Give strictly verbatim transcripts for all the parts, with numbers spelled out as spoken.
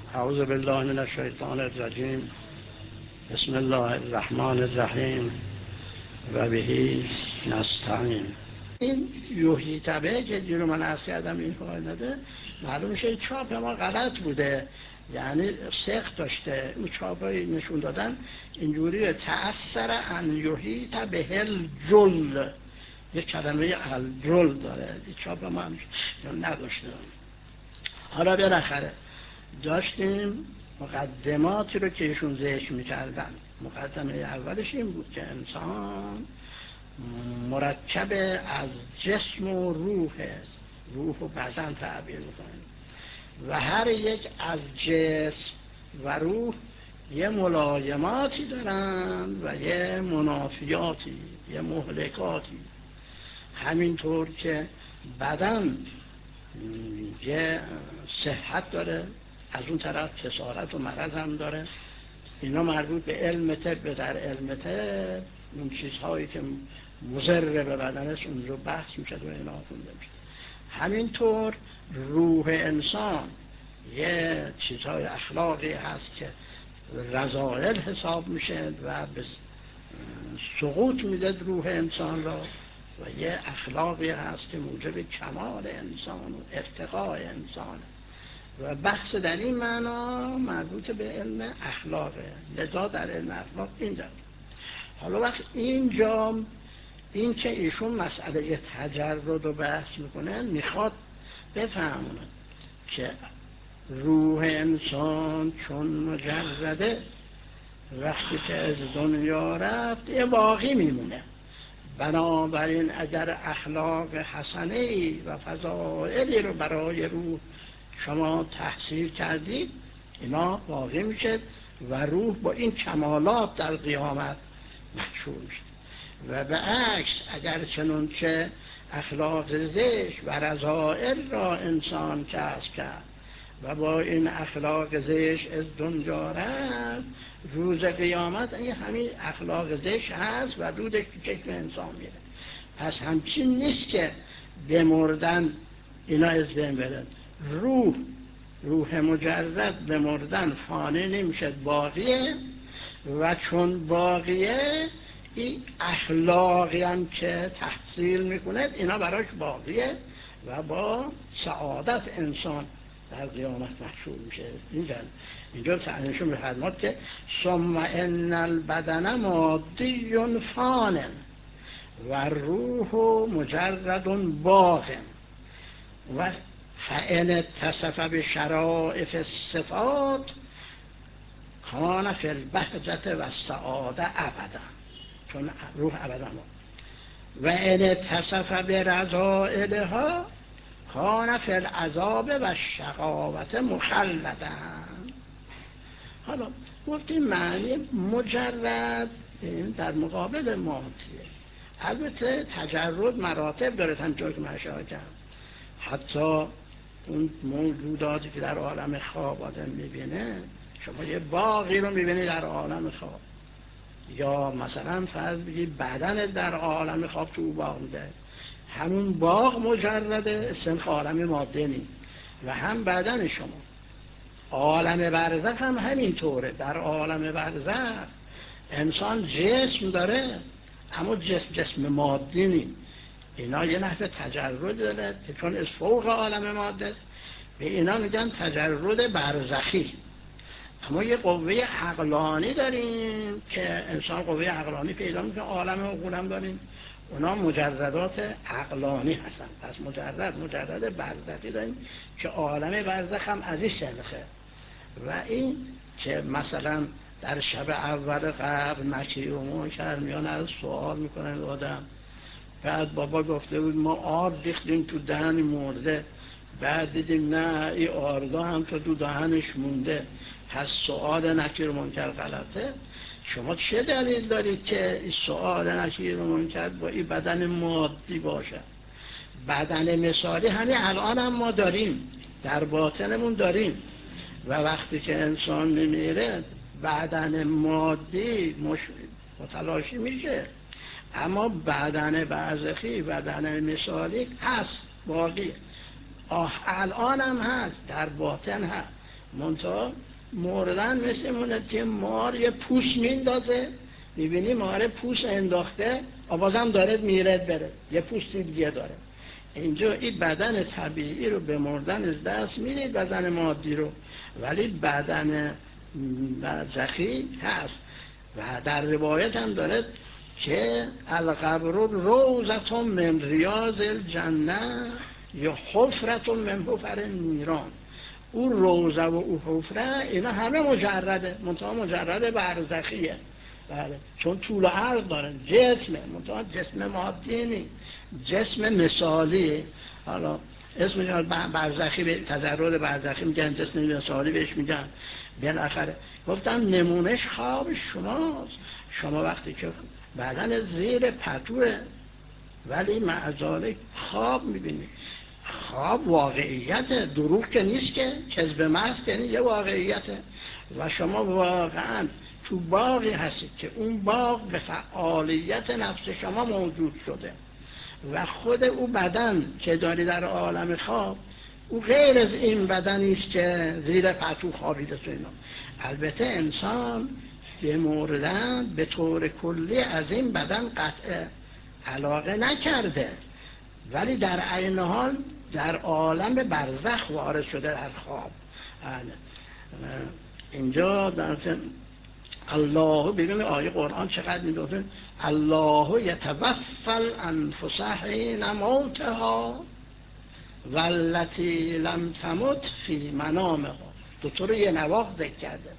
اعوذ بالله من الشیطان الرجیم. بسم الله الرحمن الرحیم و بهی نستعین. این یوحی تبه که دیرو من عرض کردم این حال نده، معلوم میشه چاپ ما غلط بوده، یعنی سخت داشته. اون چاپایی نشون دادن اینجوری تأثر ان یوحی تبه الجل، یک کلمه الجل داره. این چاپ ما هم نداشته. حالا بالاخره داشتیم مقدماتی رو که ایشون ذکر میکردن. مقدمه اولش این بود که انسان مرکب از جسم و روح است، روح و بدن تعبیر میکنیم، و هر یک از جسم و روح یه ملایماتی دارن و یه منافیاتی، یه مهلکاتی. همینطور که بدن یه صحت داره، از اون طرف کسارت و مرض هم داره. اینا مربوط به علم طب. در علم طب اون چیزهایی که مضر به بدن است اون رو بحث میشه و اینا خونده میشه. همینطور روح انسان یه چیزهای اخلاقی هست که رذائل حساب میشه و به سقوط میده روح انسان را، و یه اخلاقی هست که موجب کمال انسان و ارتقای انسان. و بحث در این معنا مربوط به علم اخلاقه. لذا در علم اخلاق این داره. حالا وقت اینجا این که ایشون مسئله تجرد رو بحث میکنه، میخواد بفهمونه که روح انسان چون مجرده وقتی که از دنیا رفت یه باقی میمونه. بنابراین اگر اخلاق حسنه و فضائلی رو برای روح شما تحصیل کردید، اینا باقی میشه و روح با این کمالات در قیامت محشور میشه. و به عکس اگر چنانچه اخلاق زشت و رذائل را انسان کسب کرد و با این اخلاق زشت از دنیا رفت، روز قیامت این همین اخلاق زشت هست و دودش تو چشم انسان میره. پس همچین نیست که بمردن اینا از بین برن. روح روح مجرد به مردن فانی نمیشه، باقیه. و چون باقیه این اخلاقی هم که تحصیل میکنه اینا براش باقیه و با سعادت انسان در قیامت محشور میشه. اینجا اینجا تعنیشون بفرماد که ثم ان البدن مادی فان و روح مجرد باق و فإن اتصف بشرائف الصفات کان فی البهجة و السعادة ابدا، چون روح ابدا ما. و ان اتصف برذائلها کان فی العذاب و الشقاوة مخلدا. حالا گفتیم معنی مجرد این در مقابل مادیه. البته تجرد مراتب داره، همونطور که من اشاره کردم. حتی اون موجوداتی که در عالم خواب آدم میبینه، شما یه باغی رو میبینی در عالم خواب، یا مثلا فرض بگید بدن در عالم خواب تو باغ میده، همون باغ مجرده، اسم عالم ماده نیم و هم بدن شما. عالم برزخ هم همین طوره. در عالم برزخ انسان جسم داره اما جسم جسم مادی نیم. اینا یه نحو تجرد داره که چون از فوق عالم ماده به اینا میگن تجرد برزخی. اما یه قوه عقلانی داریم که انسان قوه عقلانی پیدا میکنه. عالم عقول هم داریم، اونا مجردات عقلانی هستن. پس مجرد مجرد برزخی داریم که عالم برزخ هم از این سنخه. و این که مثلا در شب اول قبر نکیر و منکر میان از سوال میکنن آدم، بعد بابا گفته بود ما آرد ریختیم تو دهن مرده، بعد دیدیم نه این آردا هم تو دهنش مونده، پس سؤال نکیر و منکر غلطه. شما چه دلیل دارید که این سؤال نکیر و منکر با این بدن مادی باشه؟ بدن مثالی همین الان هم ما داریم، در باطنمون داریم، و وقتی که انسان میمیره بدن مادی مش... متلاشی میشه، اما بدن برزخی بدن مثالی هست، باقی. آه الان هم هست، در باطن هست. منتها مردن مثل مونه که مار یه پوست میندازه، میبینی ماره پوست انداخته آبازم داره میره بره، یه پوستی دیگه داره. اینجا این بدن طبیعی رو به مردن از دست میدید، بدن مادی رو، ولی بدن برزخی هست. و در روایت هم داره که القبر روضة من ریاض الجنه یا حفرة من حفر النیران. او روضه و او حفره اینا همه مجرده، منتها مجرد برزخیه. بله، چون طول و عرض داره، جسمه، منتها جسم مادی نیست، جسم مثالی. حالا اسمش برزخی، به تجرد برزخی میگن، جسم مثالی بهش میگن. بالاخره گفتم نمونش خواب شماست. شما وقتی که بدن زیر پتوه ولی معذالک خواب میبینید، خواب واقعیته، دروغ که نیست، که کذب محض که نیست، یه واقعیته. و شما واقعا تو باغی هستید که اون باغ به فعالیت نفس شما موجود شده و خود او بدن که داری در عالم خواب، او غیر از این بدنی است که زیر پتو خوابیده تو اینا. البته انسان به مردن به طور کلی از این بدن قطع علاقه نکرده، ولی در عین حال در عالم برزخ وارد شده در خواب. اینجا در الله، ببینید آیه قرآن چقدر می‌دونه، الله یتوفی الانفس حین موتها والتی لم تمت فی منامها. دو طور یه نواخت ذکر کرده.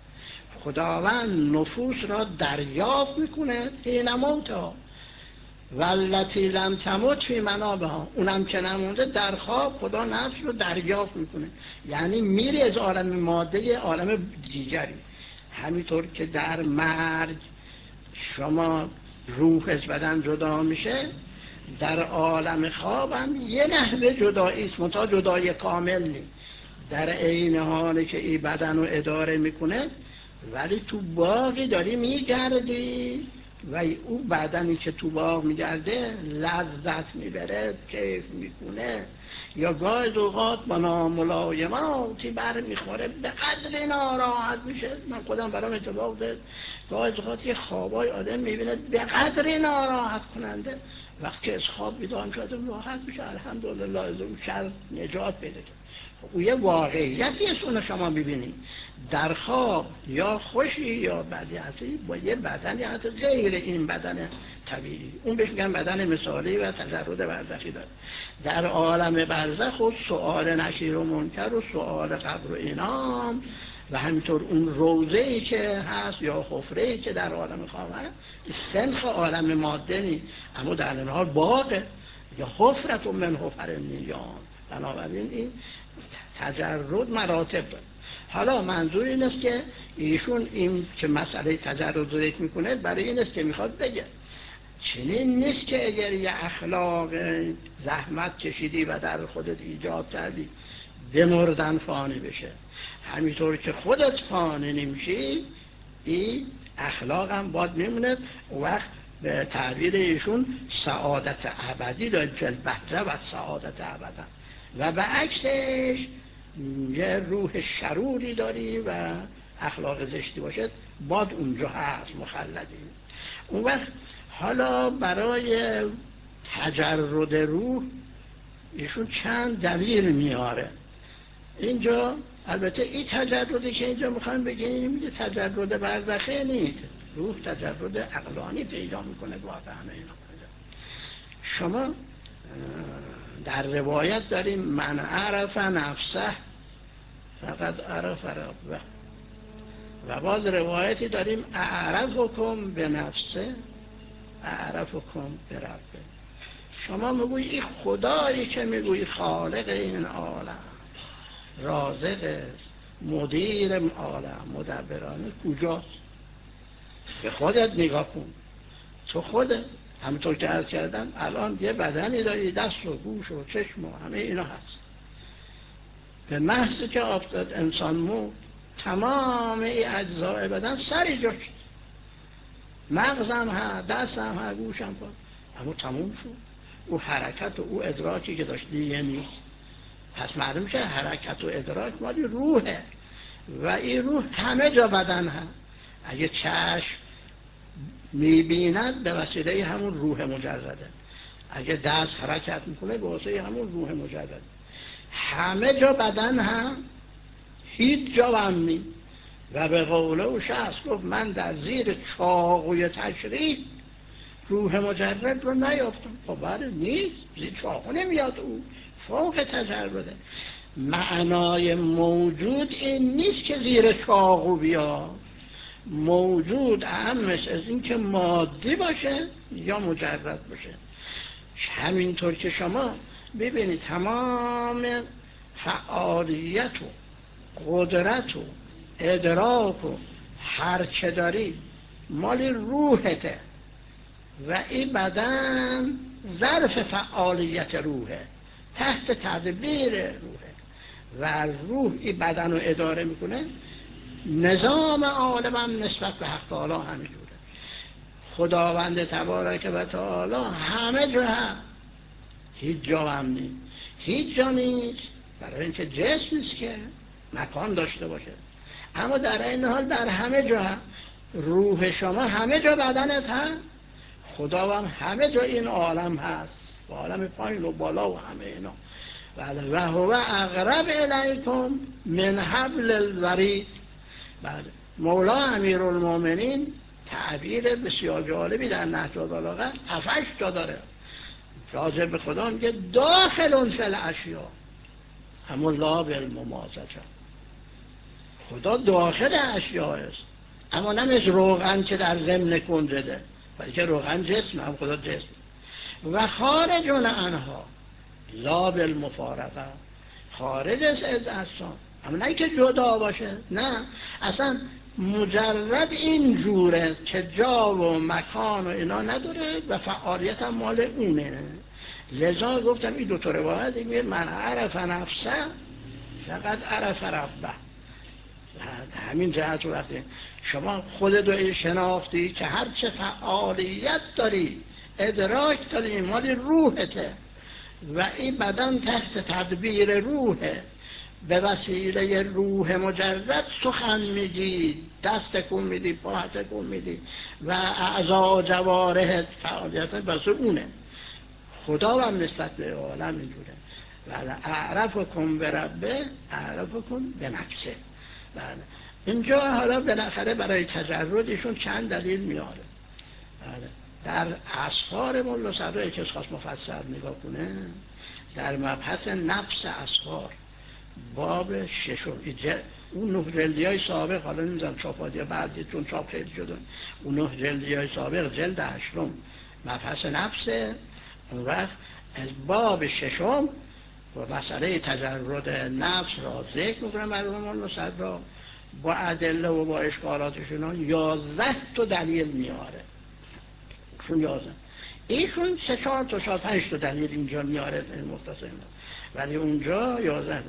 خداوند نفوس را دریافت میکنه حین موتها، والتی لم تمت فی منامها، اونم که نمونده در خواب خدا نفس رو دریافت میکنه، یعنی میری از عالم ماده عالم دیگری. همینطور که در مرگ شما روح از بدن جدا میشه، در عالم خواب هم یه نحوه جدایی است، منتها جدایی کامل نیست. در عین حالی که این بدن رو اداره میکنه ولی تو باقی داری میگردی و او بدنی که تو باغ میگرده لذت میبره، کیف میکنه، یا گاهی اوقات با ناملایماتی بر میخوره، به قدر ناراحت میشه. من خودم برام اتفاق داد، گاهی اوقات یه خوابای آدم میبینه به قدر ناراحت کننده، وقتی از خواب بیدار شده راحت میشه، الحمدلله از اون شر نجات پیدا کرد. او یه واقعیتی است اون شما ببینید در خواب، یا خوشی یا بدی هستی با یه بدنی هست غیر این بدن طبیعی، اون بهش میگن بدن مثالی و تجرد برزخی داره. در عالم برزخ و سؤال نشیر و منکر و سؤال قبر و اینام و همینطور اون روضه‌ای که هست یا حفره‌ای که در عالم خواب هست، سنخ عالم ماده نیست، اما در این حال باغه یا حفرت من حفر النیران. بنابراین این تجرد مراتب داره. حالا منظور این است که ایشون این که مسئله تجرد رو ذکر میکنه برای این است که میخواد بگه چنین نیست که اگر یه اخلاق زحمت کشیدی و در خودت ایجاد کردی به مردن فانی بشه، همینطور که خودت فانی نمیشی این اخلاق هم باید میمونه. وقت به تعبیر ایشون سعادت ابدی داره، فی البحر و سعادت ابدا، و به عکسش یه روح شروری داری و اخلاق زشتی باشد باید اونجا هست مخلدی. اون وقت حالا برای تجرد روح ایشون چند دلیل میاره اینجا. البته این تجردی که اینجا میخوایم بگیم یه تجرد برزخی نیست، روح تجرد عقلانی پیدا میکنه واقعا. شما در روایت داریم من عرف نفسه فقط عرف ربه، و باز روایتی داریم اعرفکم به نفسه اعرفکم به ربه. شما میگوی این خدایی که میگوی خالق این عالم، رازق است، مدیر عالم، مدبرانه، کجاست؟ به خودت نگاه کن. تو خودت همونطور که عرض کردم الان یه بدنی داری، دست و گوش و چشم و همه اینا هست. به محض که افتاد انسان مرد تمام این اجزای بدن سری جا شد، مغزم هست، دستم هست، گوشم هست، اما تموم شد. او حرکت و او ادراکی که داشت دیگه نیست. پس معلوم شه حرکت و ادراک مالی روحه و این روح همه جا بدن هم. اگه چشم میبیند به وسیله همون روح مجرده، اگه دست حرکت میکنه به واسه همون روح مجرد. همه جا بدن هم، هیچ جا هم نی. و به قوله و شخص گفت من در زیر چاقوی تشریف روح مجرد رو نیافتم. خب بله نیست، زیر چاقو نمیاد، او فوق تجربه. معنای موجود این نیست که زیر چاقو بیاد، موجود اهمش از این که مادی باشه یا مجرد باشه. همینطور که شما ببینید تمام فعالیت و قدرت و ادراک و هر چه داری مال روحته و این بدن ظرف فعالیت روحه، تحت تدبیر روحه و روح این بدن رو اداره میکنه. نظام عالم هم نسبت به حق تعالی همینجوره. خداوند تبارک و تعالی همه جا هم، هیچ جا هم نیست. هیچ جا نیست برای اینکه جسم نیست که مکان داشته باشه، اما در این حال در همه جا هم. روح شما همه جا بدنت هست، خدا هم همه جا این عالم هست، و عالم پایین و بالا و همه اینا. بله. و هو اقرب الیکم من حبل الورید. بله. مولا امیرالمومنین تعبیر بسیار جالبی در نهج البلاغه هفتش تا داره. جاذب خدا میگه داخل فی الاشیاء اما لا بالممازجه. خدا داخل اشیاء است، اما نه مثل روغن که در ضمن کنجده، بلکه روغن جسم، هم خدا جسم. و خارج عنها لا بالمفارقه، خارج از اجسام، اما نه که جدا باشه، نه اصلا مجرد این جوره که جا و مکان و اینا نداره و فعالیت هم مال اونه. لذا گفتم این دو تا روایت میگه من عرف نفسه فقط عرف ربه. همین جهت رو وقتی شما خودت رو شناختی که هر چه فعالیت داری ادراک داری مال روحته و این بدن تحت تدبیر روحه، به وسیله روح مجرد سخن میگی، دست تکون میدی، پا تکون میدی و اعضا جوارحت فعالیت بس اونه. خدا هم نسبت به عالم اینجوره. بله. اعرفکم بربه اعرفکم به نفسه. بله. اینجا حالا بالاخره برای تجردشون چند دلیل میاره. بله. در اسفار مولا صدرایی که خواست مفصل نگاه کنه، در مبحث نفس اسفار باب ششم، اون نه جلدی های سابق، حالا نمیزم چاپادی ها بعدی چون چاپ خیلی شدن، اون نه جلدی های سابق جلد هشتم مبحث نفسه. اون وقت از باب ششم و مسئله تجرد نفس را ذکر میکنه مرحوم مولا صدرا با ادله و با اشکالاتشون یازده تا دلیل میاره. چون یازده ایشون سه چهار تا چهار پنج تا دلیل اینجا میاره این مختصر، ولی اونجا یازده.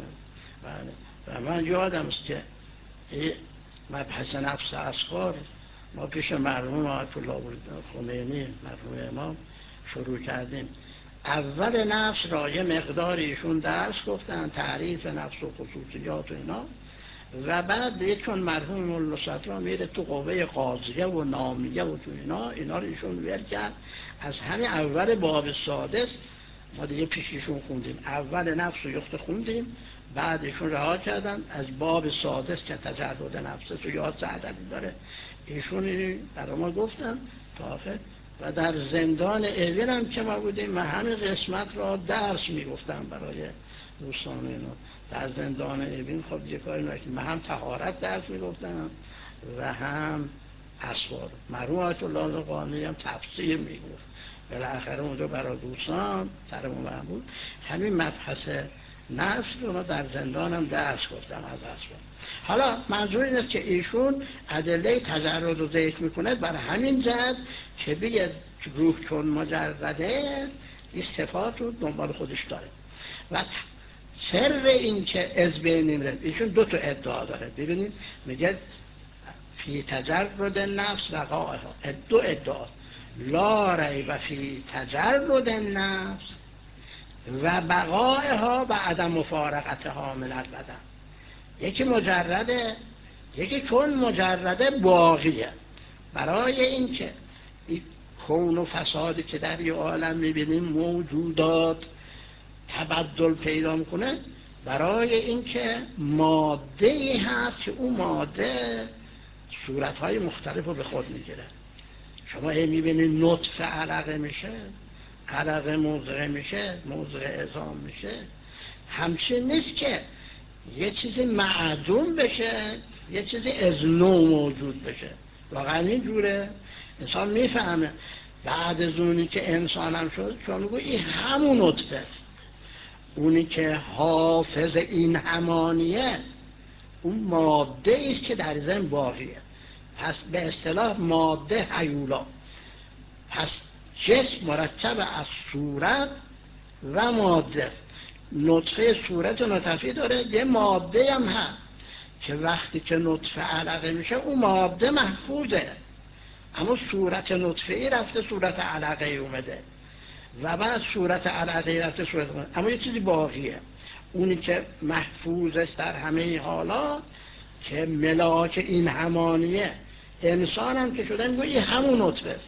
و من یادم است که مبحث نفس اسفار ما پیش مرحوم آیت الله خمینی مرحوم امام شروع کردیم. اول نفس را یه مقداری ایشون درس گفتن، تعریف نفس و خصوصیات و اینا، و بعد چون مرحوم مولا صدرا میره تو قوه قاضیه و نامیه و تو اینا اینا رو ایشون ول کرد. از همین اول باب سادس ما دیگه پیشیشون خوندیم، اول نفس و یخت خوندیم، بعد ایشون رها کردن از باب سادس که تجرد نفس تو یاد زعدلی داره ایشون برای ما گفتن تا آخر. و در زندان اوین هم که ما بودیم من همین قسمت را درس میگفتم برای دوستان اینا. در زندان اوین خب یه کاری نکنیم، من هم طهارت درس میگفتم و هم اسوار. مرحوم آیت الله قانی هم تفسیر میگفت. بالاخره اونجا برای دوستان سرمون محمود همین مبحث نفس رو ما در زندان هم درس گفتم از اسوار. حالا منظور این است که ایشون ادله تجرد رو ذکر میکنه بر همین جهت که بگه روح چون مجرده این صفات رو دنبال خودش داره. و سر این که از بین رد ایشون دو تا ادعا داره. ببینید میگه فی تجرد نفس وقائها، دو ادعا، لا ریب فی تجرد نفس و بقائها و عدم مفارقتها من البدن. یکی مجرده یکی چون مجرده باقیه. برای اینکه این کون و فسادی که در این عالم میبینیم موجودات تبدل پیدا میکنه، برای اینکه ماده ای هست که اون ماده صورتهای مختلف رو به خود میگیره. شما هی میبینید نطفه علقه میشه، علقه مضغه میشه، مضغه عظام میشه. همچین نیست که یه چیزی معدوم بشه یه چیزی از نو موجود بشه. واقعا این جوره. انسان میفهمه بعد از اونی که انسان هم شد، چون گوی این همون نطفه است. اونی که حافظ این همانیه اون ماده ایست که در ذهن باقیه. پس به اصطلاح ماده هیولا. پس جسم مرکب از صورت و ماده. نطفه صورت نطفی داره، یه ماده هم هست که وقتی که نطفه علقه میشه اون ماده محفوظه، اما صورت نطفه ای رفته صورت علقه ای اومده و بعد صورت علقه ای رفته صورت اومده، اما یه چیزی باقیه. اونی که محفوظ است در همه حالات که ملاک این همانیه. انسان هم که شده میگوی این همون نطفه است،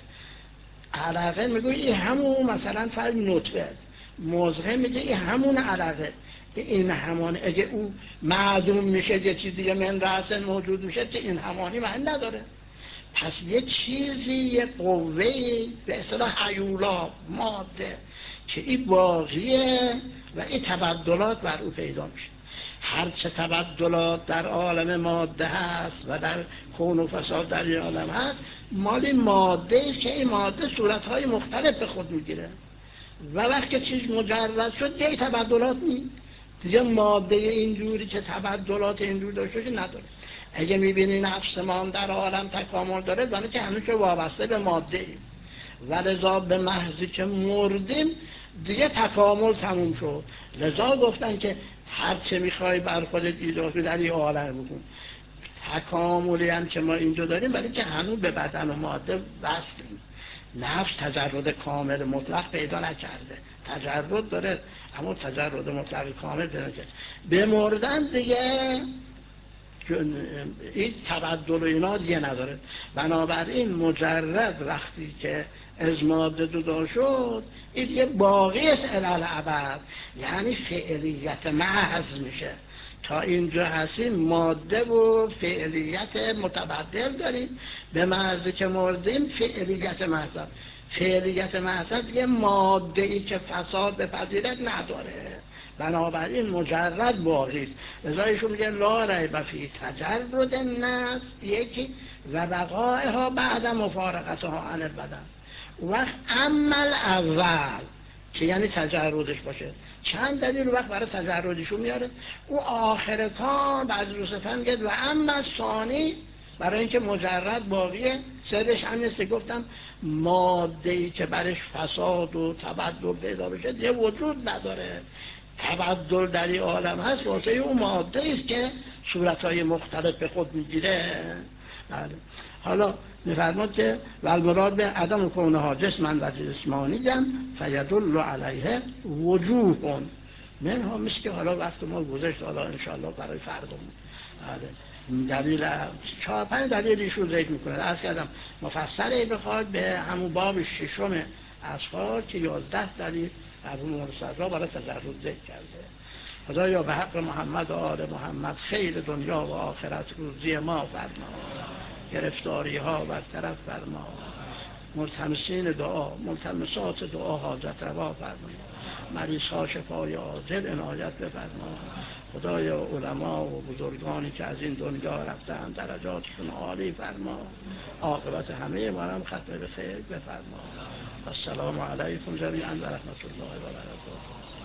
علقه میگوی این همون مثلا فرد نطفه است، مضغه میگه این همون علقه. این همانی اگه او معدوم میشه یه چیزی یه من رأسن موجود میشه که این همانی معنی نداره. پس یه چیزی یه قوهی به اصطلاح هیولا ماده که این باقیه و این تبدلات بر او پیدا میشه. هرچه تبدلات در عالم ماده هست و در کون و فساد در این عالم هست مالی ماده است که این ماده صورتهای مختلف به خود میگیره و وقتی چیز مجرد شد دیگه تبدلات نیست. دیگه ماده اینجوری که تبدلات اینجوری داشته نداره. اگه میبینی نفسمان در عالم تکامل داره ولی که هنوز که وابسته به ماده ایم و لذا به محضی که مردیم دیگه تکامل تموم شد. لذا گفتن که هر چه میخوای بر خودت ایجاد در این عالم بکن. تکاملی هم که ما اینجا داریم ولی که هنوز به بدن و ماده وصلیم. نفس تجرد کامل مطلق پیدا نکرده، تجرد داره اما تجرد مطلق کامل پیدا نکرده. به مردن دیگه این تبدل و اینا دیگه نداره. بنابراین مجرد وقتی که از ماده جدا شد این دیگه باقی است الی الابد، یعنی فعلیت محض میشه. تا اینجا هستیم ماده و فعلیت متبدل داریم، به محض که مردیم فعلیت محض. فعلیت محض دیگه ماده ای که فساد به پذیرت نداره، بنابراین مجرد باقی است. لذا ایشون میگه لا ریب فی تجرد النفس یکی و بقایها بعد مفارقتها عن البدن. وقت عمل اول که یعنی تجردش باشه، چند دلیل وقت برای تجردشون میاره. او آخرتان بعد روزتان میگه و اما ثانی برای اینکه مجرد باقیه. سرش هم نیست گفتم ماده‌ای که برش فساد و تبدل پیدا بشه دیگه وجود نداره. تبدل در این عالم هست واسه اون ماده است که صورتهای مختلف به خود میگیره. بله. حالا میفرماد که والمراد به عدم کونها جسمن و جسمانی جم فیدل علیه وجوه منها مثل که حالا وقت ما گذشت، حالا انشاءالله برای فردمون دلیل چهار پنج دلیل ایشون ذکر میکنه. عرض کردم مفصل بخواد به همون باب ششم اصفار که یازده دلیل مرحوم مرصدرا برای تجرد ذکر کرده. خدایا به حق محمد و آل محمد خیر دنیا و آخرت روزی ما فرما، گرفتاری ها برطرف فرما، ملتمسین دعا ملتمسات دعا حاجت روا فرما، مریض ها شفای عاجل عنایت بفرما. خدایا علما و بزرگانی که از این دنیا رفتن درجاتشون عالی فرما، عاقبت همه ما هم ختم به خیر بفرما. السلام علیکم جمیعا و رحمت الله و برکاته.